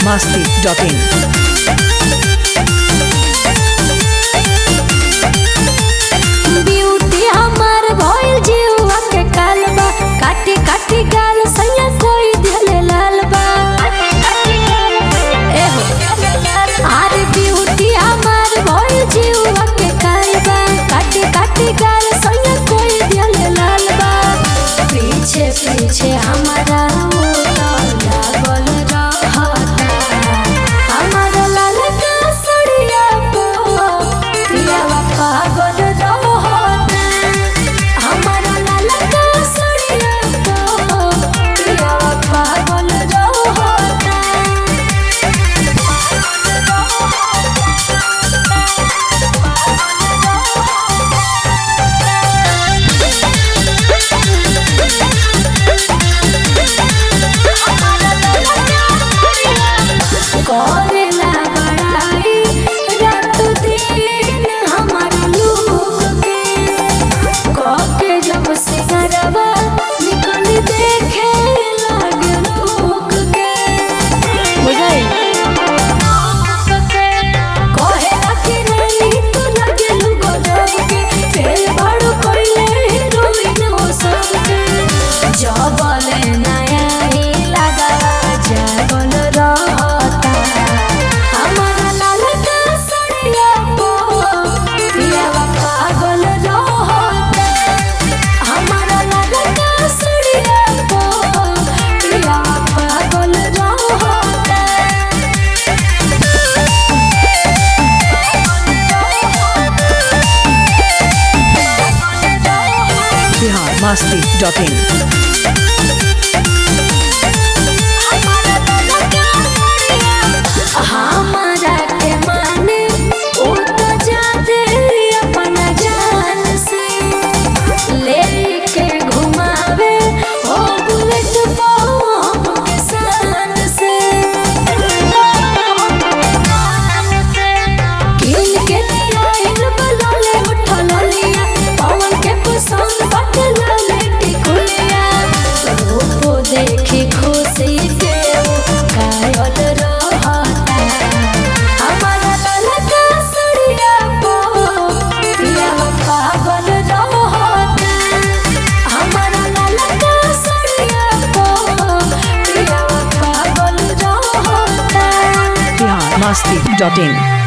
biharmasti.in beauty हमार भइल जीवा के कालबा काटी काटी गाल सैया कोई दिले लालबा एहो अरे ब्यूटी हमार भइल जीवा के कालबा काटी काटी गाल सैया कोई दिले लालबा पीछे पीछे हमारा लागल रहता हमारा लाल का सड़िया को पियावा पागल करेला बड़ाई रात दिन हमारा लोग के जब सिंगरवा निकल देखे लागे लोग के बुझाई कहेला कि रानी तू लगे लुगो जब के फेल बड़ कोइले हीरोइन हो सबके जबले नया ही लगा जागल रहता हमारा लाल का सड़िया को पियावा पागल रहता हमारा लाल का सड़िया को पियावा पागल रहता biharmasti.in हमारा के माने ओ तो जाते अपना जान से लेके घुमावे ओ बुलेट बम के शान से किन के लाइन बलले उठल लिया पवन के पसंद बटला लेटी खुलिया रूप देखी खुशी के कायल रहता हमारा लाल का सड़िया को पियावा पागल रहता हमारा लाल का सड़िया को पियावा पागल रहता biharmasti.in